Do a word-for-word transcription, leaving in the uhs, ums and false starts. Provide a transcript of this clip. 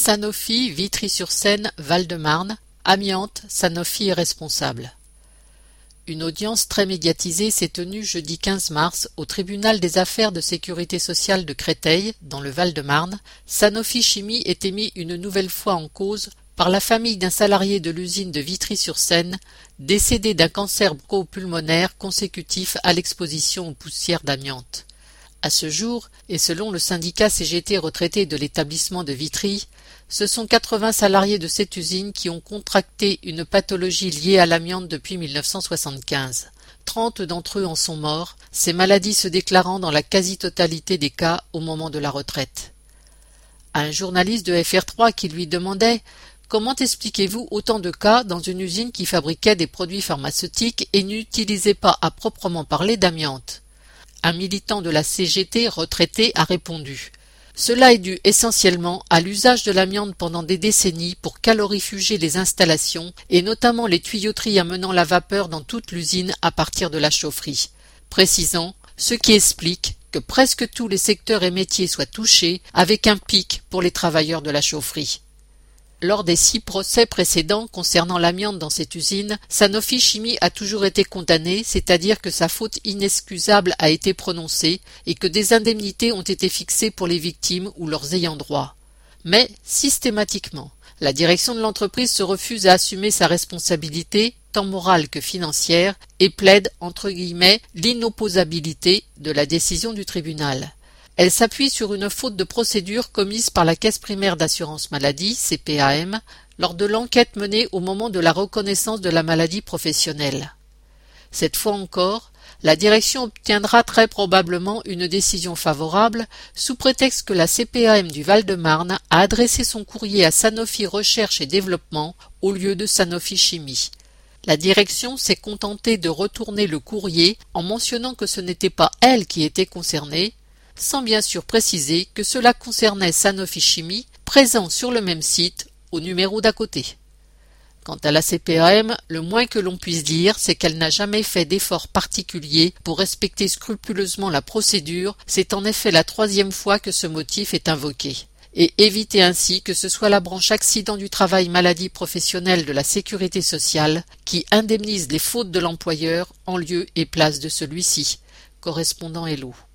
Sanofi, Vitry-sur-Seine, Val-de-Marne, amiante, Sanofi est responsable. Une audience très médiatisée s'est tenue jeudi quinze mars au tribunal des affaires de sécurité sociale de Créteil, dans le Val-de-Marne. Sanofi Chimie était mis une nouvelle fois en cause par la famille d'un salarié de l'usine de Vitry-sur-Seine, décédé d'un cancer bronchopulmonaire consécutif à l'exposition aux poussières d'amiante. À ce jour, et selon le syndicat C G T retraité de l'établissement de Vitry, ce sont quatre-vingts salariés de cette usine qui ont contracté une pathologie liée à l'amiante depuis mille neuf cent soixante-quinze. trente d'entre eux en sont morts, ces maladies se déclarant dans la quasi-totalité des cas au moment de la retraite. À un journaliste de F R trois qui lui demandait « Comment expliquez-vous autant de cas dans une usine qui fabriquait des produits pharmaceutiques et n'utilisait pas à proprement parler d'amiante ?» Un militant de la C G T retraité a répondu « Cela est dû essentiellement à l'usage de l'amiante pendant des décennies pour calorifuger les installations et notamment les tuyauteries amenant la vapeur dans toute l'usine à partir de la chaufferie, précisant ce qui explique que presque tous les secteurs et métiers soient touchés avec un pic pour les travailleurs de la chaufferie. » Lors des six procès précédents concernant l'amiante dans cette usine, Sanofi Chimie a toujours été condamné, c'est-à-dire que sa faute inexcusable a été prononcée et que des indemnités ont été fixées pour les victimes ou leurs ayants droit. Mais, systématiquement, la direction de l'entreprise se refuse à assumer sa responsabilité, tant morale que financière, et plaide, entre guillemets, l'inopposabilité de la décision du tribunal. Elle s'appuie sur une faute de procédure commise par la Caisse primaire d'assurance maladie, C P A M, lors de l'enquête menée au moment de la reconnaissance de la maladie professionnelle. Cette fois encore, la direction obtiendra très probablement une décision favorable sous prétexte que la C P A M du Val-de-Marne a adressé son courrier à Sanofi Recherche et Développement au lieu de Sanofi Chimie. La direction s'est contentée de retourner le courrier en mentionnant que ce n'était pas elle qui était concernée, sans bien sûr préciser que cela concernait Sanofi Chimie, présent sur le même site, au numéro d'à côté. Quant à la C P A M, le moins que l'on puisse dire, c'est qu'elle n'a jamais fait d'effort particulier pour respecter scrupuleusement la procédure, c'est en effet la troisième fois que ce motif est invoqué, et éviter ainsi que ce soit la branche accident du travail maladie professionnelle de la sécurité sociale qui indemnise les fautes de l'employeur en lieu et place de celui-ci. Correspondant Hello.